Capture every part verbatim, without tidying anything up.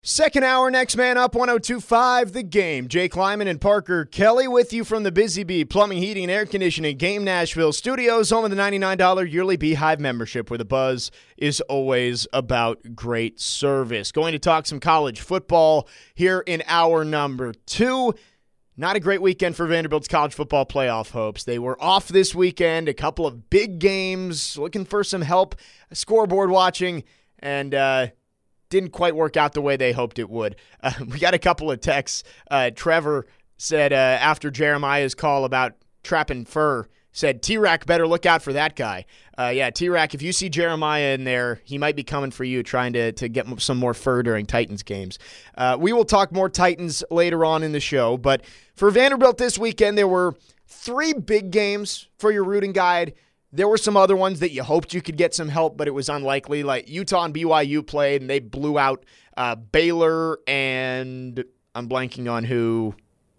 Second hour, next man up, one oh two point five The Game. Jake Lyman and Parker Kelly with you from the Busy Bee Plumbing, Heating, and Air Conditioning Game Nashville Studios, home of the ninety-nine dollars yearly Beehive membership, where the buzz is always about great service. Going to talk some college football here in hour number two. Not a great weekend for Vanderbilt's college football playoff hopes. They were off this weekend, a couple of big games, looking for some help, scoreboard watching, and uh, didn't quite work out the way they hoped it would. Uh, we got a couple of texts. Uh, Trevor said uh, after Jeremiah's call about trapping fur, said, T-Rack better look out for that guy. Uh, yeah, T-Rack, if you see Jeremiah in there, he might be coming for you, trying to, to get some more fur during Titans games. Uh, we will talk more Titans later on in the show, but for Vanderbilt this weekend, there were three big games for your rooting guide. There were some other ones that you hoped you could get some help, but it was unlikely. Like Utah and B Y U played, and they blew out uh, Baylor and I'm blanking on who.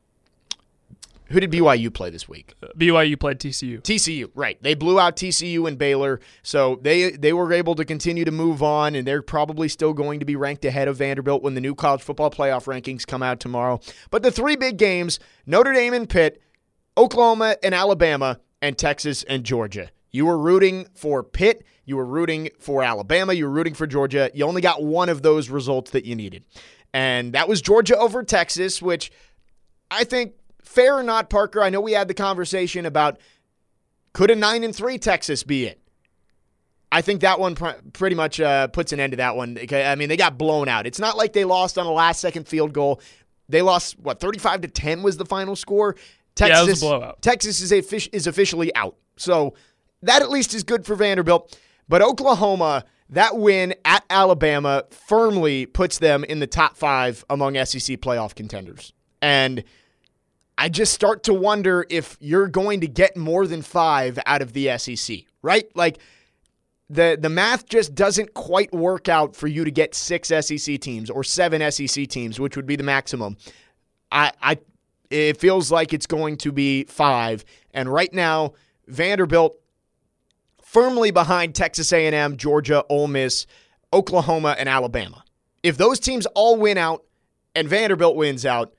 Who did B Y U play this week? B Y U played T C U. T C U, right. They blew out T C U and Baylor, so they they were able to continue to move on, and they're probably still going to be ranked ahead of Vanderbilt when the new college football playoff rankings come out tomorrow. But the three big games, Notre Dame and Pitt, Oklahoma and Alabama, and Texas and Georgia. You were rooting for Pitt, you were rooting for Alabama, you were rooting for Georgia. You only got one of those results that you needed, and that was Georgia over Texas, which I think, fair or not, Parker, I know we had the conversation about could a nine and three Texas be it? I think that one pr- pretty much uh, puts an end to that one. I mean, they got blown out. It's not like they lost on a last-second field goal. They lost, what, thirty-five to ten was the final score? Texas, yeah, it was a blowout. Texas is, a fish, is officially out. So that at least is good for Vanderbilt. But Oklahoma, that win at Alabama firmly puts them in the top five among S E C playoff contenders. And I just start to wonder if you're going to get more than five out of the S E C, right? Like, the the math just doesn't quite work out for you to get six S E C teams or seven S E C teams, which would be the maximum. I, I it feels like it's going to be five. And right now, Vanderbilt firmly behind Texas A and M, Georgia, Ole Miss, Oklahoma, and Alabama. If those teams all win out and Vanderbilt wins out,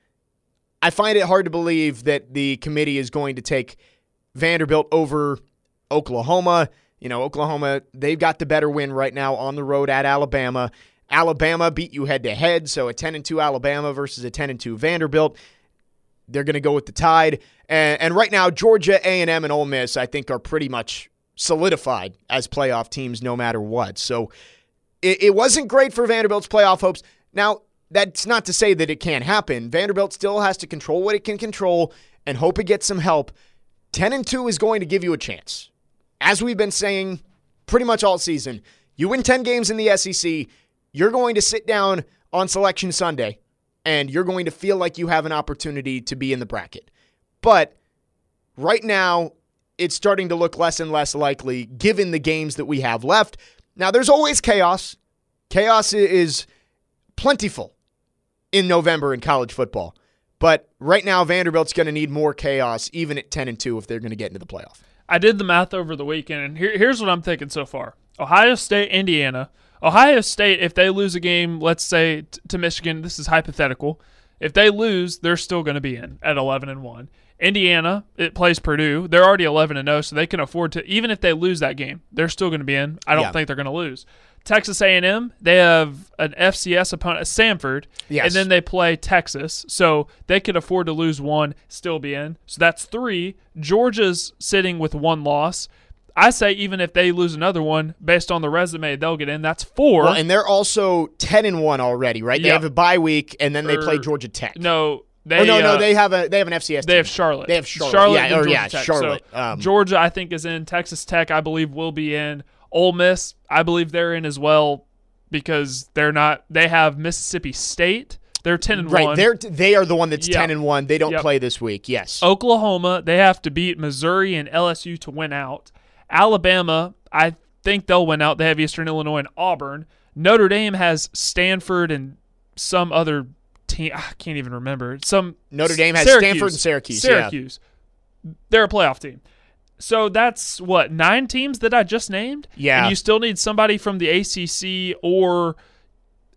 I find it hard to believe that the committee is going to take Vanderbilt over Oklahoma. You know, Oklahoma, they've got the better win right now on the road at Alabama. Alabama beat you head-to-head, so a ten and two Alabama versus a ten and two Vanderbilt. They're going to go with the Tide. And, and right now, Georgia, A and M, and Ole Miss, I think, are pretty much solidified as playoff teams no matter what. So it, it wasn't great for Vanderbilt's playoff hopes. Now, that's not to say that it can't happen. Vanderbilt still has to control what it can control and hope it gets some help. ten and two is going to give you a chance. As we've been saying pretty much all season, you win ten games in the S E C, you're going to sit down on Selection Sunday, and you're going to feel like you have an opportunity to be in the bracket. But right now, it's starting to look less and less likely given the games that we have left. Now, there's always chaos. Chaos is plentiful in November in college football. But right now, Vanderbilt's going to need more chaos, even at ten and two, if they're going to get into the playoff. I did the math over the weekend, and here, here's what I'm thinking so far. Ohio State, Indiana. Ohio State, if they lose a game, let's say, t- to Michigan, this is hypothetical. If they lose, they're still going to be in at eleven and one. Indiana, it plays Purdue. They're already eleven and oh, so they can afford to, even if they lose that game, they're still going to be in. I don't yeah. think they're going to lose. Texas A and M, they have an F C S opponent, Samford, yes. and then they play Texas. So they could afford to lose one, still be in. So that's three. Georgia's sitting with one loss. I say even if they lose another one, based on the resume, they'll get in. That's four. Well, and they're also ten and one already, right? Yep. They have a bye week, and then they play Georgia Tech. No. They, oh, no, uh, no, they have a they have an F C S They team. have Charlotte. They have Charlotte. Charlotte yeah, or, yeah Tech. Charlotte. So um, Georgia, I think, is in. Texas Tech, I believe, will be in. Ole Miss, I believe they're in as well because they're not. They have Mississippi State. They're ten and right, one. They're they are the one that's yep. ten and one. They don't yep. play this week. Yes. Oklahoma, they have to beat Missouri and L S U to win out. Alabama, I think they'll win out. They have Eastern Illinois and Auburn. Notre Dame has Stanford and some other team. I can't even remember. Some Notre Dame has Syracuse. Stanford and Syracuse. Syracuse. Yeah. They're a playoff team. So that's, what, nine teams that I just named? Yeah. And you still need somebody from the A C C or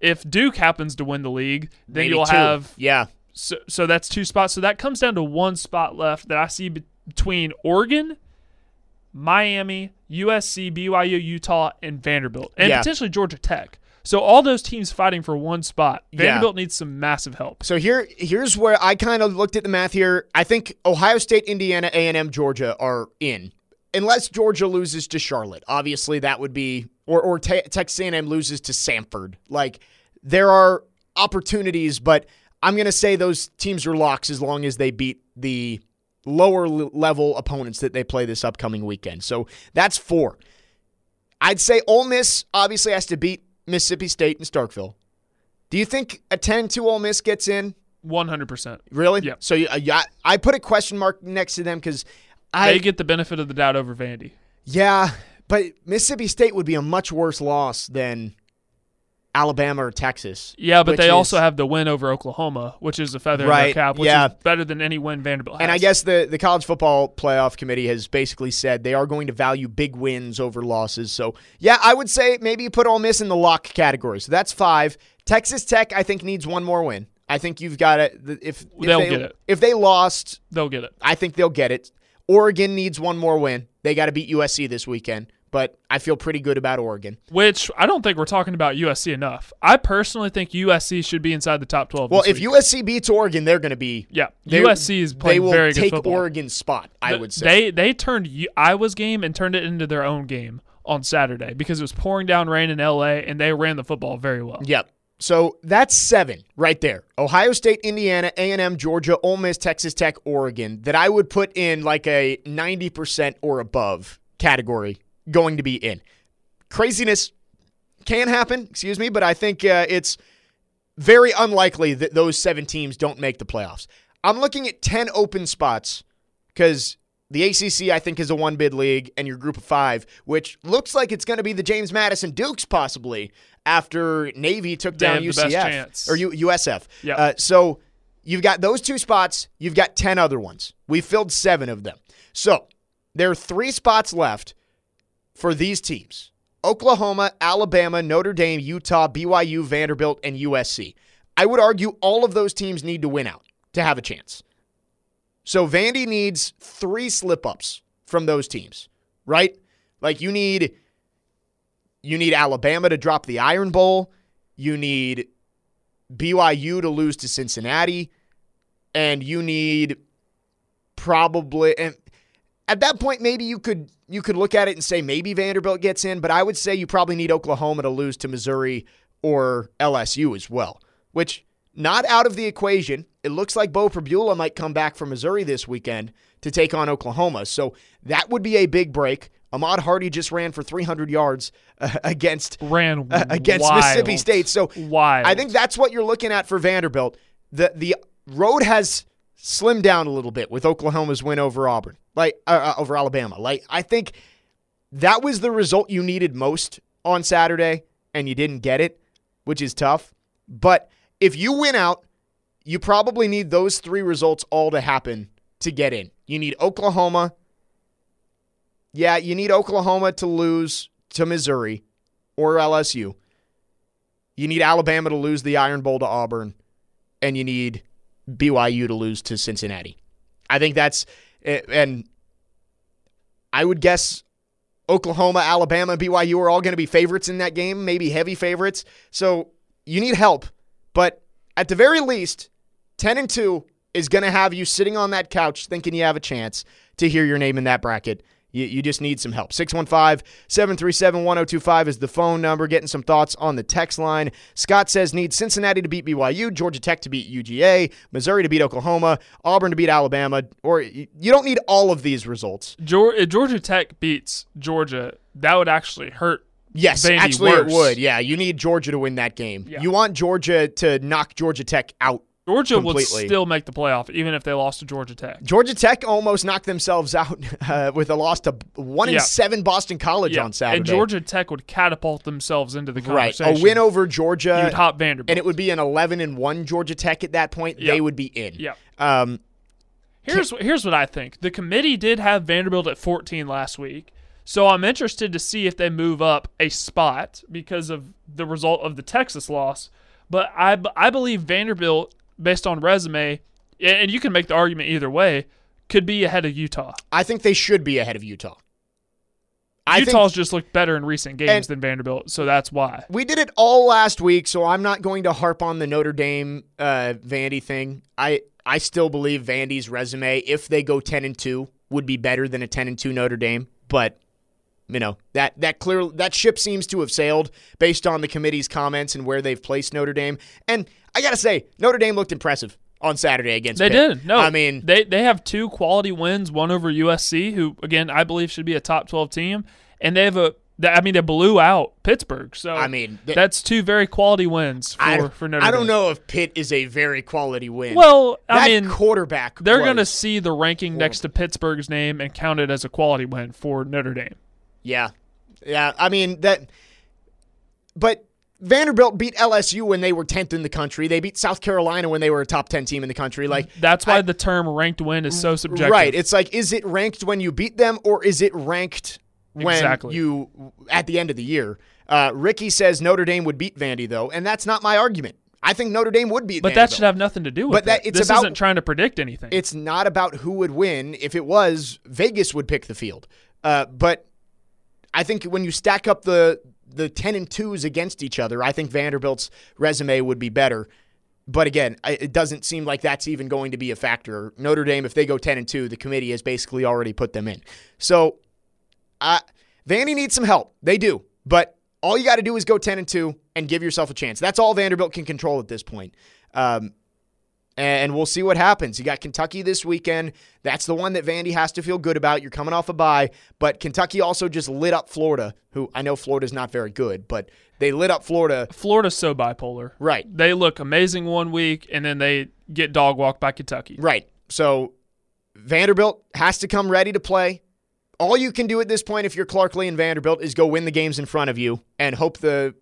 if Duke happens to win the league, then Maybe you'll two. have yeah. so, so that's two spots. So that comes down to one spot left that I see be- between Oregon, Miami, U S C, B Y U, Utah, and Vanderbilt, and Yeah. potentially Georgia Tech. So all those teams fighting for one spot. Yeah. Vanderbilt needs some massive help. So here, here's where I kind of looked at the math here. I think Ohio State, Indiana, A and M, Georgia are in, unless Georgia loses to Charlotte. Obviously, that would be, or or te- Texas A and M loses to Samford. Like, there are opportunities, but I'm gonna say those teams are locks as long as they beat the lower l- level opponents that they play this upcoming weekend. So that's four. I'd say Ole Miss obviously has to beat Mississippi State and Starkville. Do you think a ten two Ole Miss gets in? one hundred percent. Really? Yeah. So uh, yeah, I put a question mark next to them because I They get the benefit of the doubt over Vandy. yeah, but Mississippi State would be a much worse loss than Alabama or Texas. Yeah, but which they is- also have the win over Oklahoma, which is a feather in Right, their cap, which yeah. is better than any win Vanderbilt has. And I guess the, the College Football Playoff Committee has basically said they are going to value big wins over losses. So, yeah, I would say maybe you put Ole Miss in the lock category. So that's five. Texas Tech, I think, needs one more win. I think you've got it. If, if They'll they, get it. If they lost, they'll get it. I think they'll get it. Oregon needs one more win. They got to beat U S C this weekend. But I feel pretty good about Oregon. Which I don't think we're talking about U S C enough. I personally think U S C should be inside the top twelve. Well, this if week. U S C beats Oregon, they're going to be. yeah, they- U S C is playing They will very take good football. Oregon's spot, I The- would say. They they turned U- Iowa's game and turned it into their own game on Saturday because it was pouring down rain in L A and they ran the football very well. Yep. So that's seven right there. Ohio State, Indiana, A and M, Georgia, Ole Miss, Texas Tech, Oregon, that I would put in like a ninety percent or above category going to be in. Craziness can happen, excuse me, but I think uh, it's very unlikely that those seven teams don't make the playoffs. I'm looking at ten open spots because the A C C, I think, is a one-bid league, and your group of five, which looks like it's going to be the James Madison Dukes possibly after Navy took They down have the U C F. best chance. Or U- USF. Yeah. Uh, so you've got those two spots. You've got ten other ones. We filled seven of them. So there are three spots left for these teams. Oklahoma, Alabama, Notre Dame, Utah, B Y U, Vanderbilt, and U S C. I would argue all of those teams need to win out to have a chance. So Vandy needs three slip-ups from those teams, right? Like you need you need Alabama to drop the Iron Bowl. You need B Y U to lose to Cincinnati. And you need probably and at that point maybe you could you could look at it and say maybe Vanderbilt gets in, but I would say you probably need Oklahoma to lose to Missouri or L S U as well, which not out of the equation. It looks like Bo Prabula might come back from Missouri this weekend to take on Oklahoma. So that would be a big break. Ahmad Hardy just ran for three hundred yards uh, against Ran uh, against wild. Mississippi State. So Wild. I think that's what you're looking at for Vanderbilt. The the road has slimmed down a little bit with Oklahoma's win over Auburn, like uh, uh, over Alabama. Like I think that was the result you needed most on Saturday, and you didn't get it, which is tough. But if you win out, you probably need those three results all to happen to get in. You need Oklahoma. Yeah, you need Oklahoma to lose to Missouri or L S U. You need Alabama to lose the Iron Bowl to Auburn, and you need B Y U to lose to Cincinnati. I think that's, and I would guess Oklahoma, Alabama, and B Y U are all going to be favorites in that game, maybe heavy favorites. So you need help. But at the very least, ten and two is going to have you sitting on that couch thinking you have a chance to hear your name in that bracket. You, you just need some help. six one five, seven three seven, one oh two five is the phone number. Getting some thoughts on the text line. Scott says need Cincinnati to beat B Y U, Georgia Tech to beat U G A, Missouri to beat Oklahoma, Auburn to beat Alabama. Or you don't need all of these results. Georgia, Georgia Tech beats Georgia. That would actually hurt. Yes, Vandy actually worse. it would. Yeah, you need Georgia to win that game. Yeah. You want Georgia to knock Georgia Tech out. Georgia completely. would still make the playoff even if they lost to Georgia Tech. Georgia Tech almost knocked themselves out uh, with a loss to one Yeah. and seven Boston College Yeah. on Saturday. And Georgia Tech would catapult themselves into the right, conversation. a win over Georgia, You'd hop Vanderbilt. and it would be an eleven and one Georgia Tech at that point. Yeah. They would be in. Yeah. Um, Here's here's what I think. The committee did have Vanderbilt at fourteen last week. So I'm interested to see if they move up a spot because of the result of the Texas loss. But I, I believe Vanderbilt, based on resume, and you can make the argument either way, could be ahead of Utah. I think they should be ahead of Utah. I Utah's think, just looked better in recent games than Vanderbilt, so that's why. We did it all last week, so I'm not going to harp on the Notre Dame uh, Vandy thing. I I still believe Vandy's resume, if they go ten and two, would be better than a ten and two Notre Dame. But you know that that clear that ship seems to have sailed based on the committee's comments and where they've placed Notre Dame. And I gotta say, Notre Dame looked impressive on Saturday against They Pitt. did. No, I mean they they have two quality wins, one over U S C, who again I believe should be a top twelve team, and they have a I mean they blew out Pittsburgh. So I mean they, that's two very quality wins for I, for Notre Dame. I don't know if Pitt is a very quality win. Well, I that mean quarterback they're was going to see the ranking horrible. next to Pittsburgh's name and count it as a quality win for Notre Dame. Yeah, yeah. I mean that, but Vanderbilt beat L S U when they were tenth in the country. They beat South Carolina when they were a top ten team in the country. Like that's why I, the term ranked win is so subjective. Right. It's like, is it ranked when you beat them, or is it ranked when Exactly. you at the end of the year? Uh, Ricky says Notre Dame would beat Vandy though, and that's not my argument. I think Notre Dame would beat But Vanderbilt. that should have nothing to do with But that- it. it's This about- isn't trying to predict anything. It's not about who would win. If it was, Vegas would pick the field. Uh, but I think when you stack up the the ten and twos against each other, I think Vanderbilt's resume would be better. But again, I- it doesn't seem like that's even going to be a factor. Notre Dame, if they go ten and two, the committee has basically already put them in. So, uh, Vandy needs some help. They do. But all you got to do is go ten and two and give yourself a chance. That's all Vanderbilt can control at this point. Um, and we'll see what happens. You got Kentucky this weekend. That's the one that Vandy has to feel good about. You're coming off a bye, but Kentucky also just lit up Florida, who I know Florida's not very good, but they lit up Florida. Florida's so bipolar. Right. They look amazing one week, and then they get dog walked by Kentucky. Right. So Vanderbilt has to come ready to play. All you can do at this point, if you're Clark Lee and Vanderbilt, is go win the games in front of you and hope the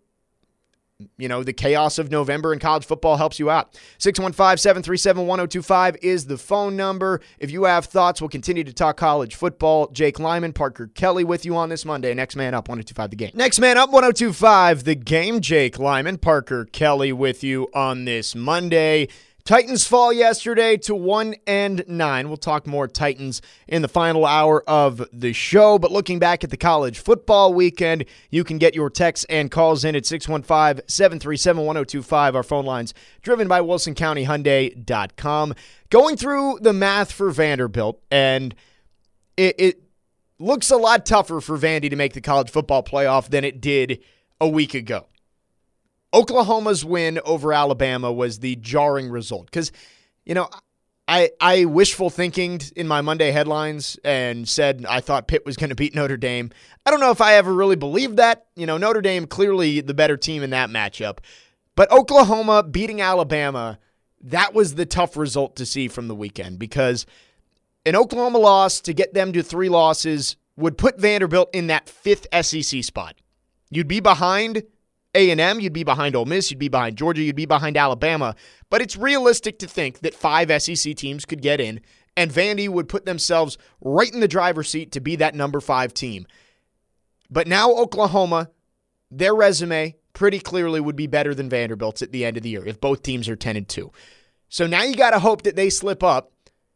You know, the chaos of November in college football helps you out. six one five, seven three seven, one oh two five is the phone number. If you have thoughts, we'll continue to talk college football. Jake Lyman, Parker Kelly with you on this Monday. Next man up, one oh two five The Game. Next man up, one oh two five The Game. Jake Lyman, Parker Kelly with you on this Monday. Titans fall yesterday to one and nine. We'll talk more Titans in the final hour of the show. But looking back at the college football weekend, you can get your texts and calls in at six one five, seven three seven, one oh two five. Our phone lines driven by Wilson County Hyundai dot com. Going through the math for Vanderbilt, and it, it looks a lot tougher for Vandy to make the college football playoff than it did a week ago. Oklahoma's win over Alabama was the jarring result because, you know, I I wishful thinking in my Monday headlines and said I thought Pitt was going to beat Notre Dame. I don't know if I ever really believed that. You know, Notre Dame clearly the better team in that matchup. But Oklahoma beating Alabama, that was the tough result to see from the weekend because an Oklahoma loss to get them to three losses would put Vanderbilt in that fifth S E C spot. You'd be behind A and M, you'd be behind Ole Miss, you'd be behind Georgia, you'd be behind Alabama. But it's realistic to think that five S E C teams could get in, and Vandy would put themselves right in the driver's seat to be that number five team. But now Oklahoma, their resume pretty clearly would be better than Vanderbilt's at the end of the year if both teams are ten and two. So now you got to hope that they slip up.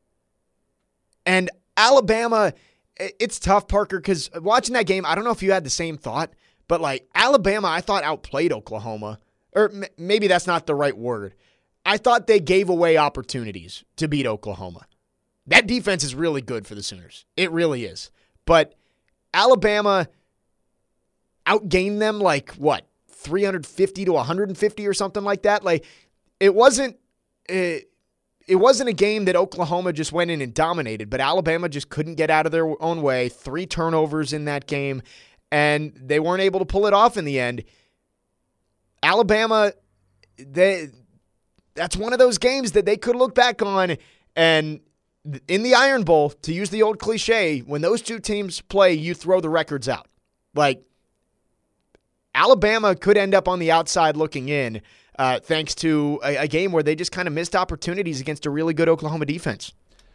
And Alabama, it's tough, Parker, because watching that game, I don't know if you had the same thought, but like Alabama, I thought outplayed Oklahoma. Or m- maybe that's not the right word. I thought they gave away opportunities to beat Oklahoma. That defense is really good for the Sooners. It really is. But Alabama outgained them like, what, three hundred fifty to one hundred fifty or something like that? Like, it wasn't it, it wasn't a game that Oklahoma just went in and dominated, but Alabama just couldn't get out of their own way. Three turnovers in that game, and they weren't able to pull it off in the end. Alabama, they that's one of those games that they could look back on, and in the Iron Bowl, to use the old cliche, when those two teams play, you throw the records out. Like, Alabama could end up on the outside looking in, uh, thanks to a, a game where they just kind of missed opportunities against a really good Oklahoma defense.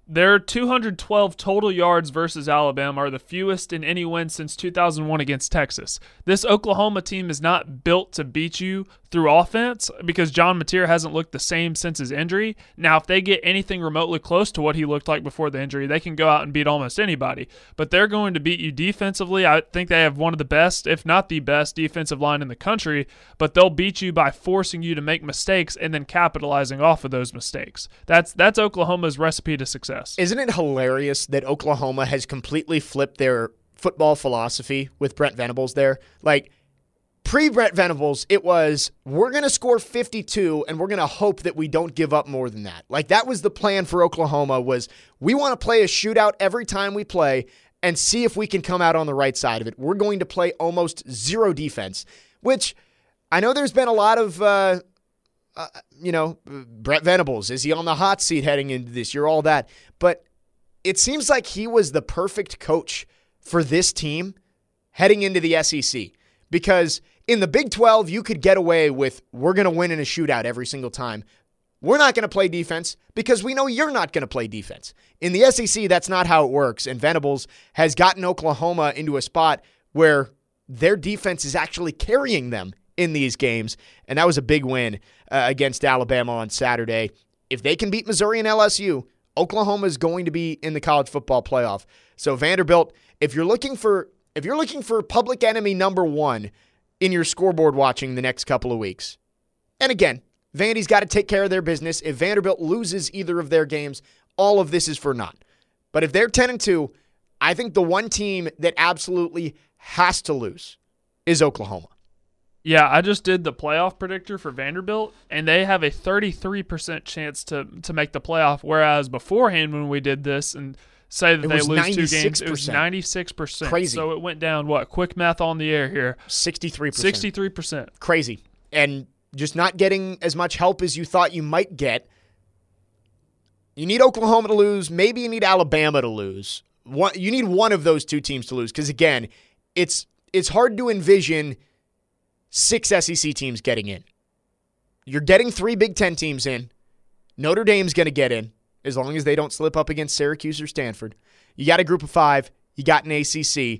Their two hundred twelve total yards versus Alabama are the fewest in any win since two thousand one against Texas. This Oklahoma team is not built to beat you through offense because John Mateer hasn't looked the same since his injury. Now, if they get anything remotely close to what he looked like before the injury, they can go out and beat almost anybody. But they're going to beat you defensively. I think they have one of the best, if not the best, defensive line in the country, but they'll beat you by forcing you to make mistakes and then capitalizing off of those mistakes. That's that's Oklahoma's recipe to success. Isn't it hilarious that Oklahoma has completely flipped their football philosophy with Brent Venables there? Like, pre-Brent Venables, it was, we're going to score fifty-two and we're going to hope that we don't give up more than that. Like, that was the plan for Oklahoma, was we want to play a shootout every time we play and see if we can come out on the right side of it. We're going to play almost zero defense, which I know there's been a lot of... Uh, Uh, you know, Brent Venables, is he on the hot seat heading into this year, all that. But it seems like he was the perfect coach for this team heading into the S E C. Because in the Big twelve, you could get away with, we're going to win in a shootout every single time. We're not going to play defense because we know you're not going to play defense. In the S E C, that's not how it works. And Venables has gotten Oklahoma into a spot where their defense is actually carrying them in these games, and that was a big win uh, against Alabama on Saturday. If they can beat Missouri and L S U, Oklahoma is going to be in the college football playoff. So Vanderbilt, if you're looking for if you're looking for public enemy number one in your scoreboard watching the next couple of weeks, and again, Vandy's got to take care of their business. If Vanderbilt loses either of their games, all of this is for naught. But if they're ten and two, I think the one team that absolutely has to lose is Oklahoma. Yeah, I just did the playoff predictor for Vanderbilt, and they have a thirty-three percent chance to to make the playoff, whereas beforehand when we did this and say that it they lose ninety-six percent. two games, it was ninety-six percent. Crazy. So it went down, what, quick math on the air here. sixty-three percent. sixty-three percent. Crazy. And just not getting as much help as you thought you might get. You need Oklahoma to lose. Maybe you need Alabama to lose. One, you need one of those two teams to lose because, again, it's it's hard to envision six S E C teams getting in. You're getting three Big Ten teams in. Notre Dame's going to get in as long as they don't slip up against Syracuse or Stanford. You got a group of five. You got an A C C.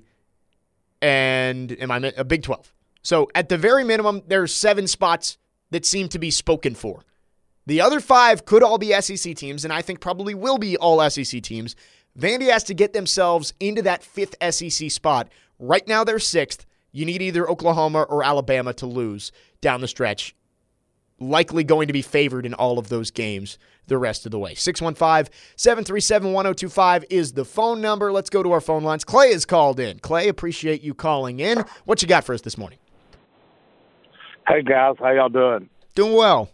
And am I a Big twelve? So at the very minimum, there's seven spots that seem to be spoken for. The other five could all be S E C teams, and I think probably will be all S E C teams. Vandy has to get themselves into that fifth S E C spot. Right now, they're sixth. You need either Oklahoma or Alabama to lose down the stretch. Likely going to be favored in all of those games the rest of the way. six one five, seven three seven, one oh two five is the phone number. Let's go to our phone lines. Clay is called in. Clay, appreciate you calling in. What you got for us this morning? Hey, guys. How y'all doing? Doing well.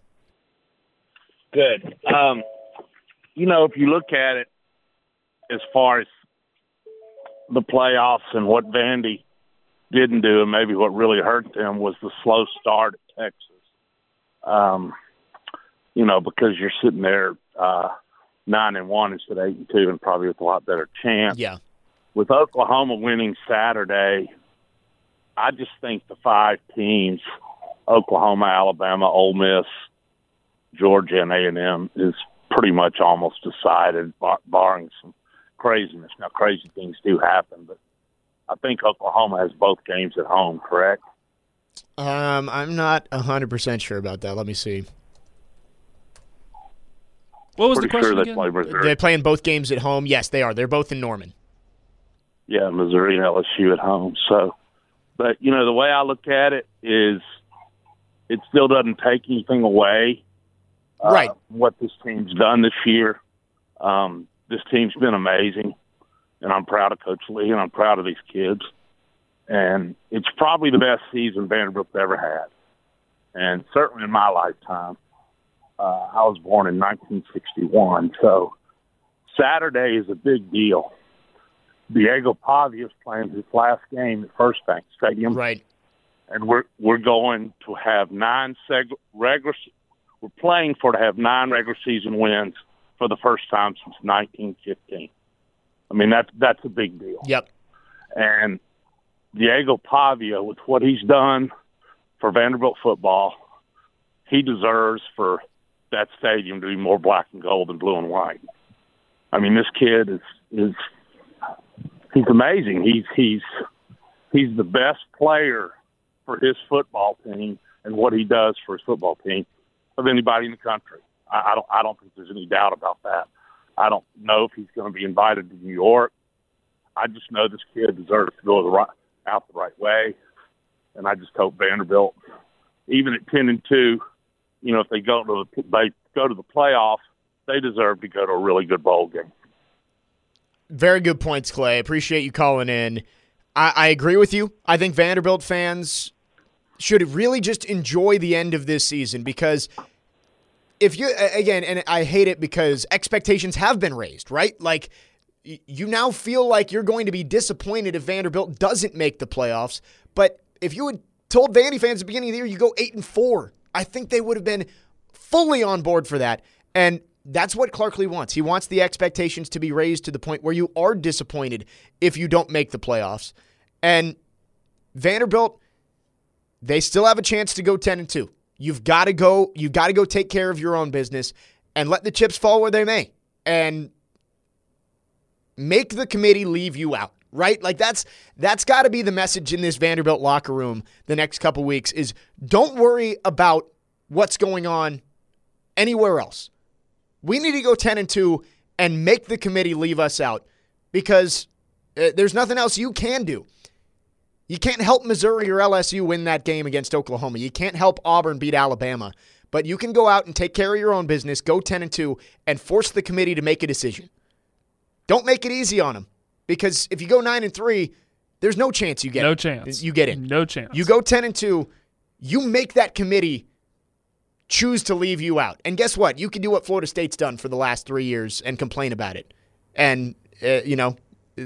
Good. Um, you know, if you look at it as far as the playoffs and what Vandy didn't do, and maybe what really hurt them was the slow start at Texas. Um, you know, because you're sitting there uh, nine and one instead of eight and two, and probably with a lot better chance. Yeah. With Oklahoma winning Saturday, I just think the five teams, Oklahoma, Alabama, Ole Miss, Georgia, and A and M, is pretty much almost decided, bar- barring some craziness. Now, crazy things do happen, but I think Oklahoma has both games at home, correct? Um, I'm not one hundred percent sure about that. Let me see. What was Pretty the question sure they again? play Missouri. They're playing both games at home. Yes, they are. They're both in Norman. Yeah, Missouri and L S U at home. So, but, you know, the way I look at it is it still doesn't take anything away. Uh, Right. What this team's done this year. Um, this team's been amazing, and I'm proud of Coach Lee, and I'm proud of these kids. And it's probably the best season Vanderbilt's ever had. And certainly in my lifetime. Uh, I was born in nineteen sixty-one, so Saturday is a big deal. Diego Pavia is playing his last game at First Bank Stadium. Right. And we're we're going to have nine seg- regular we're playing for to have nine regular season wins for the first time since nineteen fifteen. I mean, that's that's a big deal. Yep. And Diego Pavia, with what he's done for Vanderbilt football, he deserves for that stadium to be more black and gold than blue and white. I mean, this kid is is he's amazing. He's he's he's the best player for his football team and what he does for his football team of anybody in the country. I, I don't I don't think there's any doubt about that. I don't know if he's going to be invited to New York. I just know this kid deserves to go the right, out the right way, and I just hope Vanderbilt, even at ten and two, you know, if they go to the they go to the playoffs, they deserve to go to a really good bowl game. Very good points, Clay. Appreciate you calling in. I, I agree with you. I think Vanderbilt fans should really just enjoy the end of this season, because if you, again, and I hate it because expectations have been raised, right? Like, you now feel like you're going to be disappointed if Vanderbilt doesn't make the playoffs. But if you had told Vandy fans at the beginning of the year you go eight and four, I think they would have been fully on board for that. And that's what Clark Lea wants. He wants the expectations to be raised to the point where you are disappointed if you don't make the playoffs. And Vanderbilt, they still have a chance to go ten and two. You've got to go, you've got to go take care of your own business and let the chips fall where they may. And make the committee leave you out, right? Like that's that's got to be the message in this Vanderbilt locker room the next couple weeks is don't worry about what's going on anywhere else. We need to go ten and two and make the committee leave us out, because uh, there's nothing else you can do. You can't help Missouri or L S U win that game against Oklahoma. You can't help Auburn beat Alabama. But you can go out and take care of your own business, go ten and two, and force the committee to make a decision. Don't make it easy on them, because if you go nine and three, there's no chance you get no it. chance You get it. No chance. You go ten and two, you make that committee choose to leave you out. And guess what? You can do what Florida State's done for the last three years and complain about it. And, uh, you know,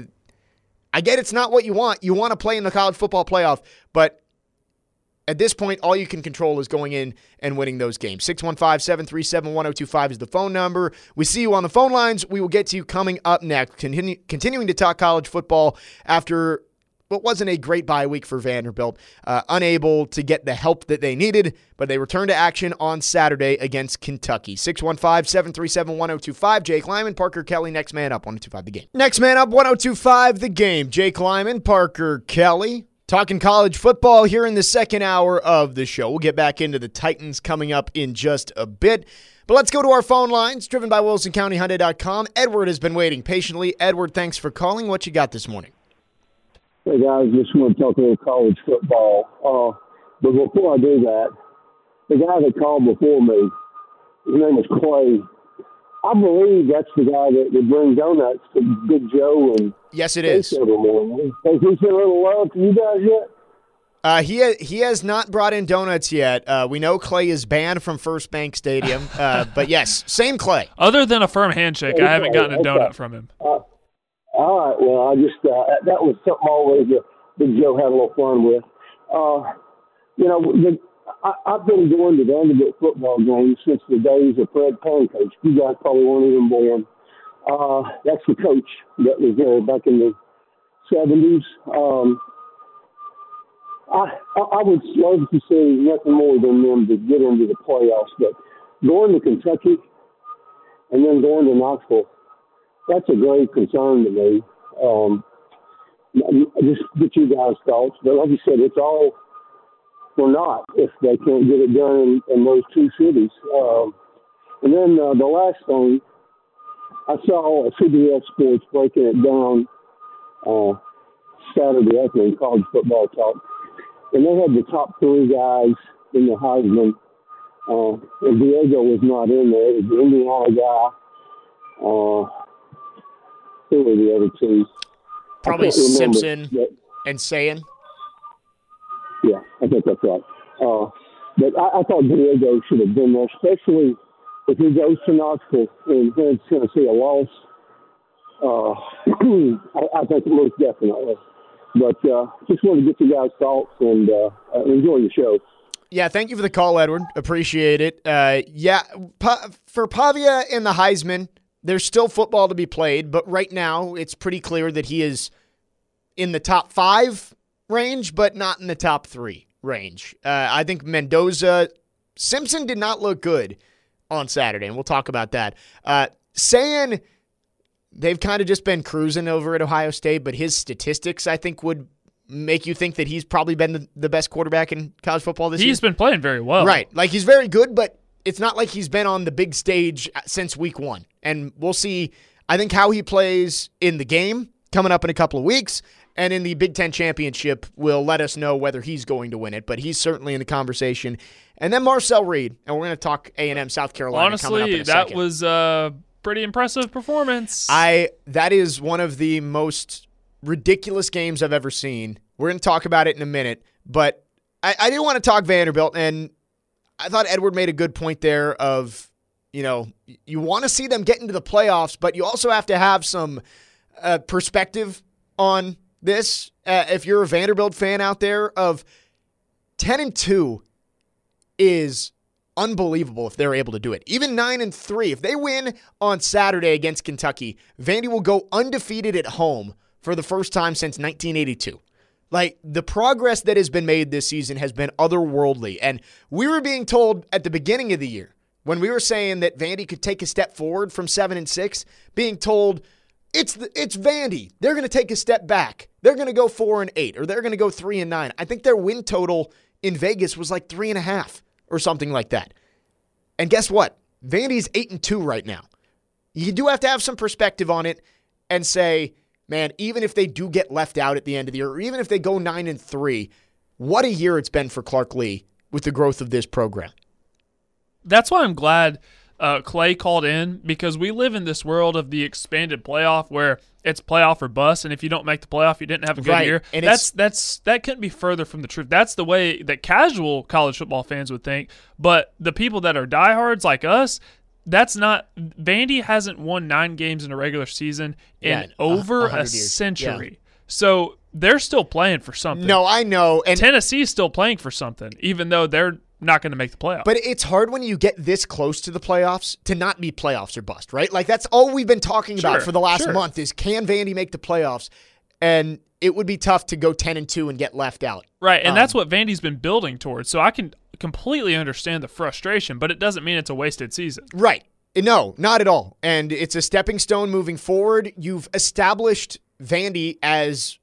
I get it's not what you want. You want to play in the college football playoff, but at this point, all you can control is going in and winning those games. six one five, seven three seven, one oh two five is the phone number. We see you on the phone lines. We will get to you coming up next. Continue, continuing to talk college football after what wasn't a great bye week for Vanderbilt. Uh, unable to get the help that they needed, but they returned to action on Saturday against Kentucky. six one five, seven three seven, one oh two five. Jake Lyman, Parker Kelly, next man up, one oh two five The Game. Next man up, one oh two five The Game. Jake Lyman, Parker Kelly. Talking college football here in the second hour of the show. We'll get back into the Titans coming up in just a bit. But let's go to our phone lines, driven by Wilson County Hyundai dot com. Edward has been waiting patiently. Edward, thanks for calling. What you got this morning? Hey, guys, just want to talk a little college football. Uh, but before I do that, the guy that called before me, his name is Clay. I believe that's the guy that would bring donuts to Big Joe and yes, it is. Every morning. Has he sent a little love to you guys yet? Uh, he ha- he has not brought in donuts yet. Uh, we know Clay is banned from First Bank Stadium, uh, but yes, same Clay. Other than a firm handshake, Okay, I haven't gotten a donut okay. from him. Uh, all right. Well, I just uh, that was something always uh, Big Joe had a little fun with. Uh, you know, the, I, I've been going to Vanderbilt football games since the days of Fred Pancoach. You guys probably weren't even born. Uh, that's the coach that was there back in the seventies. Um, I, I would love to see nothing more than them to get into the playoffs, but going to Kentucky and then going to Knoxville, that's a grave concern to me. Um, just get you guys' thoughts. But like you said, it's all for naught if they can't get it done in, in those two cities. Um, and then uh, the last thing, I saw C B S Sports breaking it down uh, Saturday afternoon, college football talk. And they had the top three guys in the Heisman. Uh, and Diego was not in there. It was the Indiana guy. Uh, who were the other two? Probably Simpson that, and Sayin. Yeah, I think that's right. Uh, but I, I thought Diego should have been there, especially if he goes to Knoxville and hands Tennessee a loss. Uh, I, I think most definitely. But uh, just wanted to get you guys' thoughts and uh, enjoy the show. Yeah, thank you for the call, Edward. Appreciate it. Uh, yeah, pa- for Pavia and the Heisman, there's still football to be played, but right now it's pretty clear that he is in the top five range, but not in the top three range. Uh, I think Mendoza, Simpson did not look good on Saturday, and we'll talk about that. Uh, saying they've kind of just been cruising over at Ohio State, but his statistics, I think, would make you think that he's probably been the, the best quarterback in college football this he's year. He's been playing very well. Right. Like, he's very good, but it's not like he's been on the big stage since week one. And we'll see, I think, how he plays in the game coming up in a couple of weeks, and in the Big Ten Championship will let us know whether he's going to win it, but he's certainly in the conversation. And then Marcel Reed, and we're going to talk A and M South Carolina Honestly, coming up in a that second. was a pretty impressive performance. I That is one of the most ridiculous games I've ever seen. We're going to talk about it in a minute, but I, I do want to talk Vanderbilt, and I thought Edward made a good point there of, you know, you want to see them get into the playoffs, but you also have to have some uh, perspective on this. Uh, if you're a Vanderbilt fan out there, of ten and two is unbelievable if they're able to do it. Even nine and three, if they win on Saturday against Kentucky, Vandy will go undefeated at home for the first time since nineteen eighty-two. Like, the progress that has been made this season has been otherworldly. And we were being told at the beginning of the year, when we were saying that Vandy could take a step forward from seven and six, being told it's the, it's Vandy. They're going to take a step back. They're going to go four and eight, or they're going to go three and nine. I think their win total in Vegas was like three and a half or something like that. And guess what? Vandy's eight and two right now. You do have to have some perspective on it and say, man, even if they do get left out at the end of the year, or even if they go nine and three, what a year it's been for Clark Lea with the growth of this program. That's why I'm glad uh, Clay called in, because we live in this world of the expanded playoff where it's playoff or bust, and if you don't make the playoff, you didn't have a good right. year. And that's that's that couldn't be further from the truth. That's the way that casual college football fans would think, but the people that are diehards like us, that's not. Vandy hasn't won nine games in a regular season in Yeah, over a, a a century. Yeah. So they're still playing for something. No, I know. And Tennessee's still playing for something, even though they're not going to make the playoffs. But it's hard when you get this close to the playoffs to not be playoffs or bust, right? Like, that's all we've been talking Sure, about for the last sure. month is, can Vandy make the playoffs? And it would be tough to go ten and two and get left out. Right, and Um, that's what Vandy's been building towards. So I can completely understand the frustration, but it doesn't mean it's a wasted season. Right. No, not at all. And it's a stepping stone moving forward. You've established Vandy as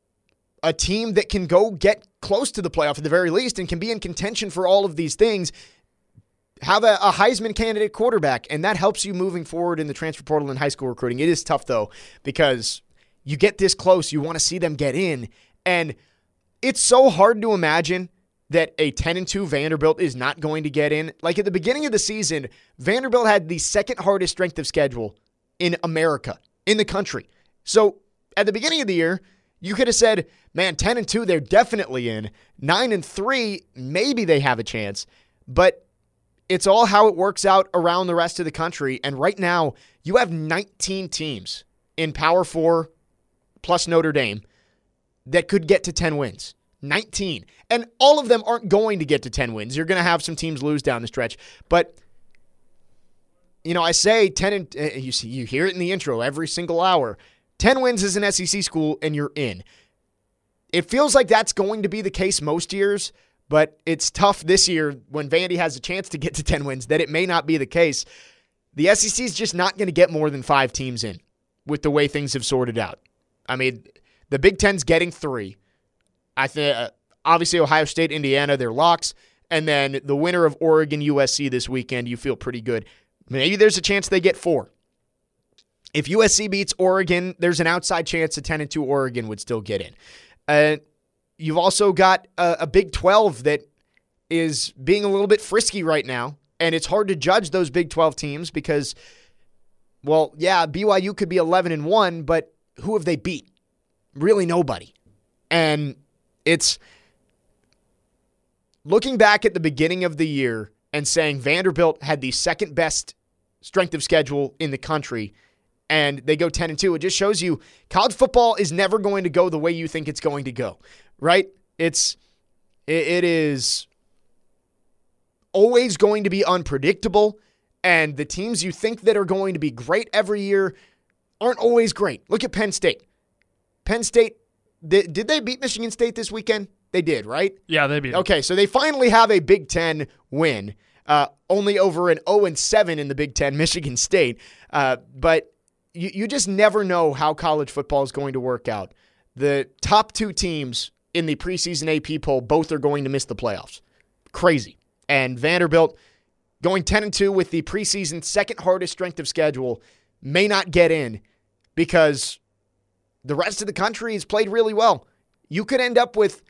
a team that can go get close to the playoff at the very least and can be in contention for all of these things. Have a, a Heisman candidate quarterback, and that helps you moving forward in the transfer portal and high school recruiting. It is tough, though, because you get this close, you want to see them get in, and it's so hard to imagine that a ten and two Vanderbilt is not going to get in. Like, at the beginning of the season, Vanderbilt had the second hardest strength of schedule in America, in the country. So at the beginning of the year, you could have said, man, ten and two, they're definitely in. nine and three, maybe they have a chance. But it's all how it works out around the rest of the country. And right now, you have nineteen teams in Power Four plus Notre Dame that could get to ten wins. nineteen. And all of them aren't going to get to ten wins. You're going to have some teams lose down the stretch. But, you know, I say ten and uh, you see, you hear it in the intro every single hour. ten wins is an S E C school and you're in. It feels like that's going to be the case most years, but it's tough this year when Vandy has a chance to get to ten wins that it may not be the case. The S E C is just not going to get more than five teams in with the way things have sorted out. I mean, the Big Ten's getting three. I think uh, obviously Ohio State, Indiana, they're locks, and then the winner of Oregon, U S C this weekend, you feel pretty good. Maybe there's a chance they get four. If U S C beats Oregon, there's an outside chance a ten and two Oregon would still get in. Uh, you've also got a, a Big twelve that is being a little bit frisky right now, and it's hard to judge those Big twelve teams because, well, yeah, B Y U could be eleven and one, but who have they beat? Really nobody. And it's looking back at the beginning of the year and saying Vanderbilt had the second best strength of schedule in the country, and they go ten and two. It just shows you college football is never going to go the way you think it's going to go, right? It's it, it is always going to be unpredictable, and the teams you think that are going to be great every year aren't always great. Look at Penn State. Penn State, did, did they beat Michigan State this weekend? They did, right? Yeah, they beat them. Okay, so they finally have a Big Ten win, uh, only over an oh and seven in the Big Ten, Michigan State. Uh, but you, you just never know how college football is going to work out. The top two teams in the preseason A P poll, both are going to miss the playoffs. Crazy. And Vanderbilt, going ten and two with the preseason second hardest strength of schedule, may not get in because the rest of the country has played really well. You could end up with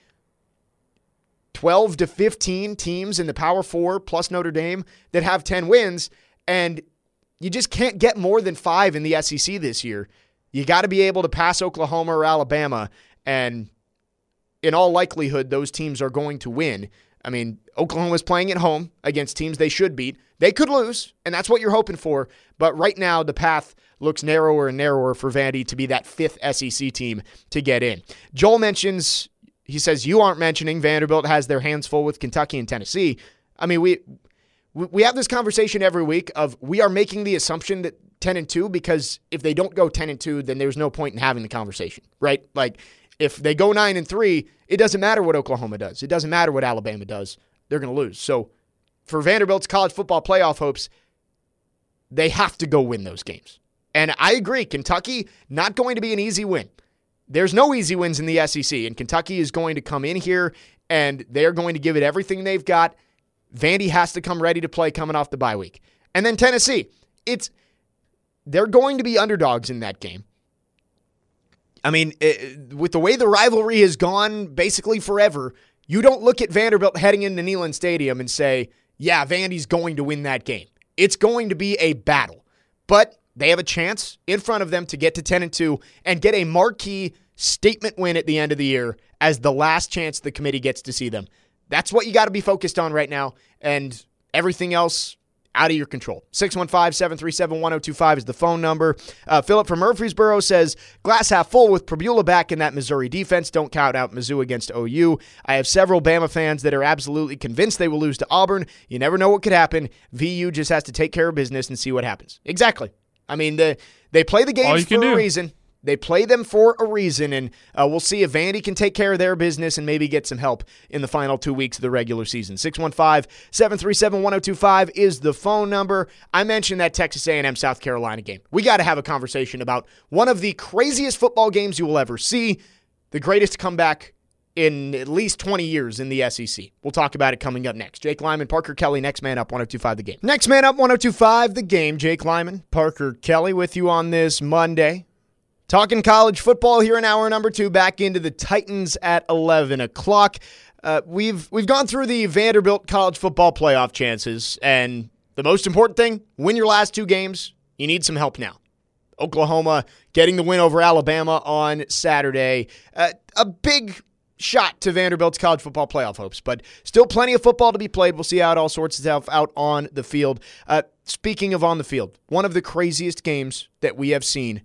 twelve to fifteen teams in the Power Four plus Notre Dame that have ten wins, and you just can't get more than five in the S E C this year. You got to be able to pass Oklahoma or Alabama, and in all likelihood, those teams are going to win. I mean, Oklahoma's playing at home against teams they should beat. They could lose, and that's what you're hoping for. But right now, the path looks narrower and narrower for Vandy to be that fifth S E C team to get in. Joel mentions, he says, you aren't mentioning Vanderbilt has their hands full with Kentucky and Tennessee. I mean, we we have this conversation every week of we are making the assumption that ten and two, because if they don't go ten and two, then there's no point in having the conversation, right? Like, if they go nine and three, it doesn't matter what Oklahoma does. It doesn't matter what Alabama does. They're going to lose. So for Vanderbilt's college football playoff hopes, they have to go win those games. And I agree, Kentucky, not going to be an easy win. There's no easy wins in the S E C, and Kentucky is going to come in here, and they're going to give it everything they've got. Vandy has to come ready to play coming off the bye week. And then Tennessee, it's they're going to be underdogs in that game. I mean, it, with the way the rivalry has gone basically forever, you don't look at Vanderbilt heading into Neyland Stadium and say, yeah, Vandy's going to win that game. It's going to be a battle. But they have a chance in front of them to get to ten and two and get a marquee statement win at the end of the year as the last chance the committee gets to see them. That's what you got to be focused on right now, and everything else out of your control. six one five, seven three seven, one oh two five is the phone number. Uh, Philip from Murfreesboro says, glass half full with Pribula back in that Missouri defense. Don't count out Mizzou against O U. I have several Bama fans that are absolutely convinced they will lose to Auburn. You never know what could happen. V U just has to take care of business and see what happens. Exactly. I mean, the, they play the games for a reason. They play them for a reason, and uh, we'll see if Vandy can take care of their business and maybe get some help in the final two weeks of the regular season. six one five, seven three seven, one oh two five is the phone number. I mentioned that Texas A and M South Carolina game. We got to have a conversation about one of the craziest football games you will ever see, the greatest comeback in at least twenty years in the S E C. We'll talk about it coming up next. Jake Lyman, Parker Kelly, Next Man Up, one oh two five The Game. Next Man Up, one oh two five The Game. Jake Lyman, Parker Kelly with you on this Monday. Talking college football here in hour number two, back into the Titans at eleven o'clock. Uh, we've we've gone through the Vanderbilt college football playoff chances, and the most important thing, win your last two games. You need some help now. Oklahoma getting the win over Alabama on Saturday. Uh, a big shot to Vanderbilt's college football playoff hopes, but still plenty of football to be played. We'll see how it all sorts itself out on the field. Uh, speaking of on the field, one of the craziest games that we have seen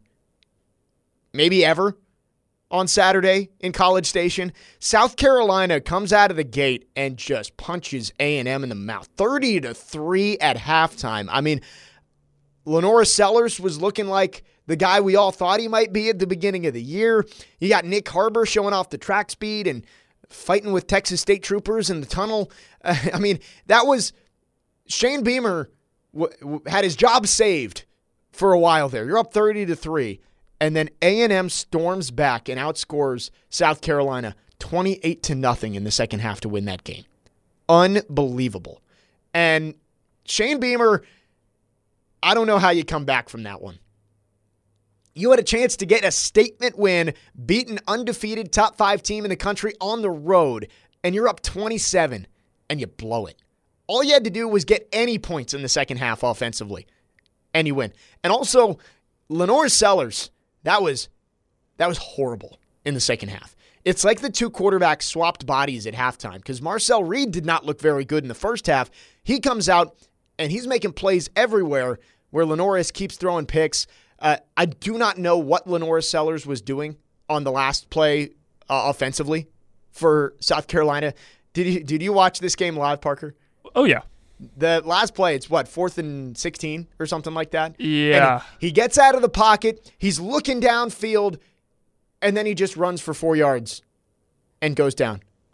maybe ever on Saturday in College Station. South Carolina comes out of the gate and just punches A and M in the mouth. thirty to three at halftime. I mean, Lenora Sellers was looking like the guy we all thought he might be at the beginning of the year. You got Nick Harbor showing off the track speed and fighting with Texas State troopers in the tunnel. Uh, I mean, that was Shane Beamer w- w- had his job saved for a while there. You're up thirty to three. And then A and M storms back and outscores South Carolina twenty-eight to nothing in the second half to win that game. Unbelievable. And Shane Beamer, I don't know how you come back from that one. You had a chance to get a statement win, beat an undefeated top five team in the country on the road, and you're up twenty-seven, and you blow it. All you had to do was get any points in the second half offensively, and you win. And also, Lenore Sellers, That was that was horrible in the second half. It's like the two quarterbacks swapped bodies at halftime because Marcel Reed did not look very good in the first half. He comes out, and he's making plays everywhere where Lenoris keeps throwing picks. Uh, I do not know what Lenora Sellers was doing on the last play uh, offensively for South Carolina. Did you, did you watch this game live, Parker? Oh, yeah. The last play, it's what, fourth and sixteen or something like that? Yeah. And he gets out of the pocket, he's looking downfield, and then he just runs for four yards and goes down.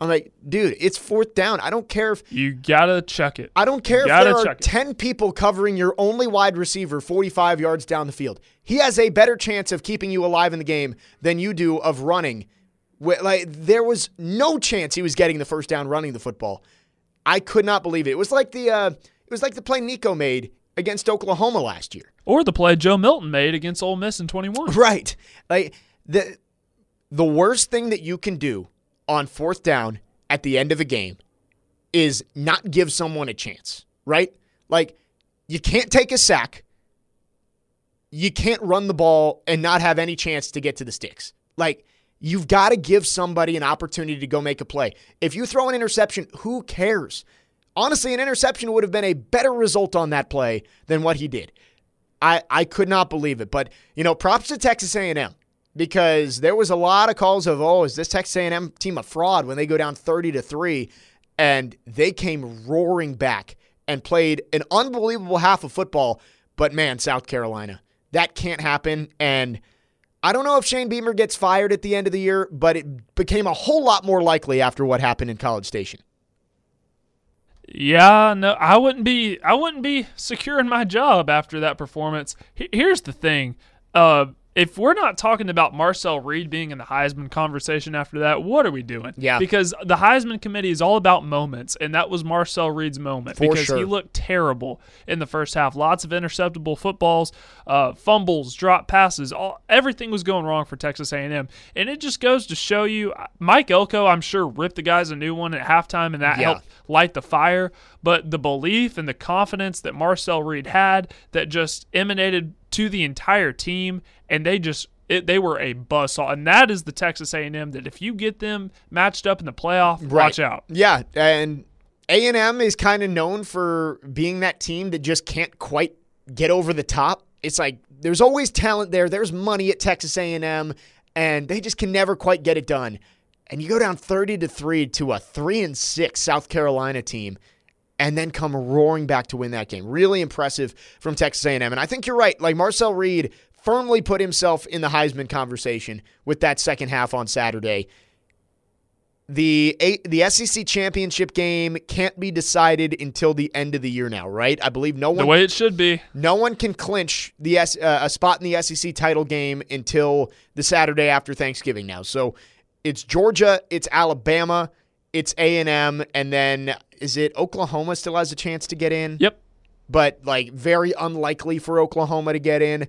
I'm like, dude, it's fourth down. I don't care if You gotta chuck it. I don't care You if gotta there are chuck it. ten people covering your only wide receiver forty-five yards down the field. He has a better chance of keeping you alive in the game than you do of running. Like, there was no chance he was getting the first down running the football. I could not believe it. It was like the uh, it was like the play Nico made against Oklahoma last year. Or the play Joe Milton made against Ole Miss in twenty-one. Right. Like the the worst thing that you can do on fourth down at the end of a game is not give someone a chance, right? Like, you can't take a sack. You can't run the ball and not have any chance to get to the sticks. Like, you've got to give somebody an opportunity to go make a play. If you throw an interception, who cares? Honestly, an interception would have been a better result on that play than what he did. I, I could not believe it. But, you know, props to Texas A and M. Because there was a lot of calls of, oh, is this Texas A and M team a fraud when they go down thirty to three? And they came roaring back and played an unbelievable half of football. But, man, South Carolina, that can't happen. And I don't know if Shane Beamer gets fired at the end of the year, but it became a whole lot more likely after what happened in College Station. Yeah, no, I wouldn't be I wouldn't be secure in my job after that performance. H- here's the thing. Uh If we're not talking about Marcel Reed being in the Heisman conversation after that, what are we doing? Yeah. Because the Heisman committee is all about moments, and that was Marcel Reed's moment. For because sure. he looked terrible in the first half. Lots of interceptable footballs, uh, fumbles, drop passes. All everything was going wrong for Texas A and M. And it just goes to show you, Mike Elko, I'm sure, ripped the guys a new one at halftime, and that Yeah. helped light the fire. But the belief and the confidence that Marcel Reed had that just emanated to the entire team, and they just it, they were a buzzsaw. And that is the Texas A and M that if you get them matched up in the playoff, Right. watch out. Yeah, and A and M is kind of known for being that team that just can't quite get over the top. It's like there's always talent there. There's money at Texas A and M, and they just can never quite get it done. And you go down thirty to three to a three and six South Carolina team, and then come roaring back to win that game. Really impressive from Texas A and M. And I think you're right. Like, Marcel Reed firmly put himself in the Heisman conversation with that second half on Saturday. The eight, the S E C championship game can't be decided until the end of the year now, right? I believe no The one way it should be. no one can clinch the S, uh, a spot in the S E C title game until the Saturday after Thanksgiving now. So it's Georgia, it's Alabama, it's A and M, and then is it Oklahoma still has a chance to get in? Yep. But, like, very unlikely for Oklahoma to get in.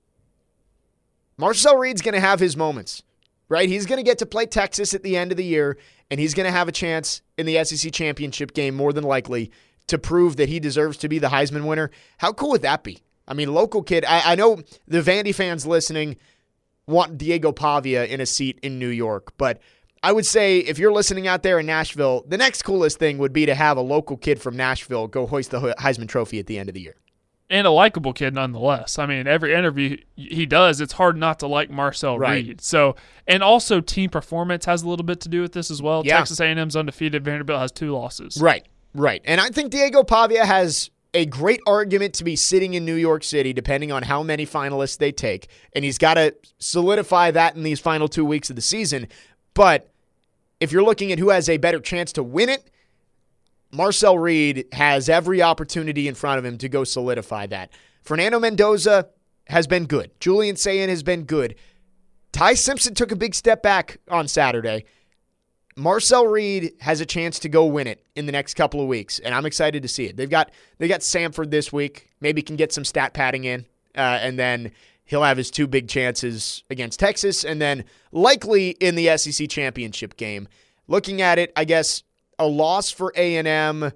Marcel Reed's going to have his moments, right? He's going to get to play Texas at the end of the year, and he's going to have a chance in the S E C championship game, more than likely, to prove that he deserves to be the Heisman winner. How cool would that be? I mean, local kid. I, I know the Vandy fans listening want Diego Pavia in a seat in New York, but I would say if you're listening out there in Nashville, the next coolest thing would be to have a local kid from Nashville go hoist the Heisman Trophy at the end of the year. And a likable kid nonetheless. I mean, every interview he does, it's hard not to like Marcel Right. Reed. So, and also team performance has a little bit to do with this as well. Yeah. Texas A and M's undefeated. Vanderbilt has two losses. Right, right. And I think Diego Pavia has a great argument to be sitting in New York City, depending on how many finalists they take. And he's got to solidify that in these final two weeks of the season. But if you're looking at who has a better chance to win it, Marcel Reed has every opportunity in front of him to go solidify that. Fernando Mendoza has been good. Julian Sayin has been good. Ty Simpson took a big step back on Saturday. Marcel Reed has a chance to go win it in the next couple of weeks, and I'm excited to see it. They've got they got Samford this week. Maybe can get some stat padding in, uh, and then he'll have his two big chances against Texas, and then likely in the S E C championship game. Looking at it, I guess a loss for A and M,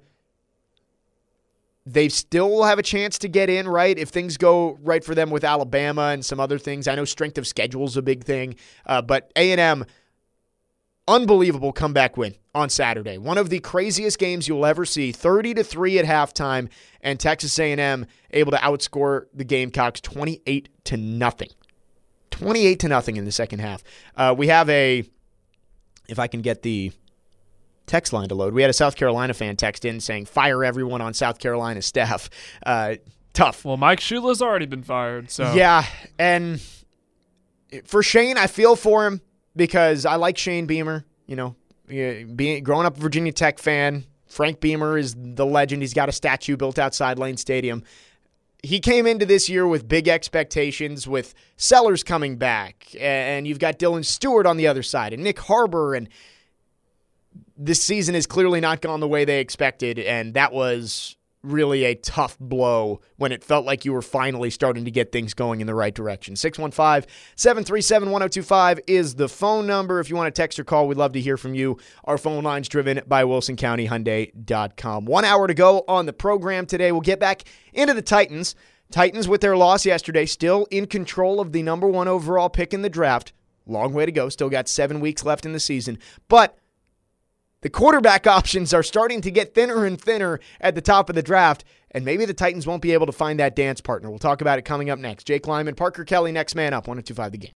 they still have a chance to get in, right? If things go right for them with Alabama and some other things. I know strength of schedule is a big thing, uh, but A and M, unbelievable comeback win on Saturday. One of the craziest games you'll ever see, thirty to three at halftime, and Texas A and M able to outscore the Gamecocks twenty-eight to nothing. twenty-eight to nothing in the second half. Uh, we have a, if I can get the text line to load, we had a South Carolina fan text in saying, fire everyone on South Carolina's staff. Uh, tough. Well, Mike Shula's already been fired. So Yeah, and for Shane, I feel for him because I like Shane Beamer. You know, being growing up a Virginia Tech fan, Frank Beamer is the legend. He's got a statue built outside Lane Stadium. He came into this year with big expectations, with Sellers coming back, and you've got Dylan Stewart on the other side, and Nick Harbor, and this season has clearly not gone the way they expected, and that was really a tough blow when it felt like you were finally starting to get things going in the right direction. six one five, seven three seven, one zero two five is the phone number. If you want to text or call, we'd love to hear from you. Our phone line's driven by Wilson County Hyundai dot com. One hour to go on the program today. We'll get back into the Titans. Titans, with their loss yesterday, still in control of the number one overall pick in the draft. Long way to go. Still got seven weeks left in the season. But the quarterback options are starting to get thinner and thinner at the top of the draft, and maybe the Titans won't be able to find that dance partner. We'll talk about it coming up next. Jake Lyman, Parker Kelly, next man up, one oh two five The Game.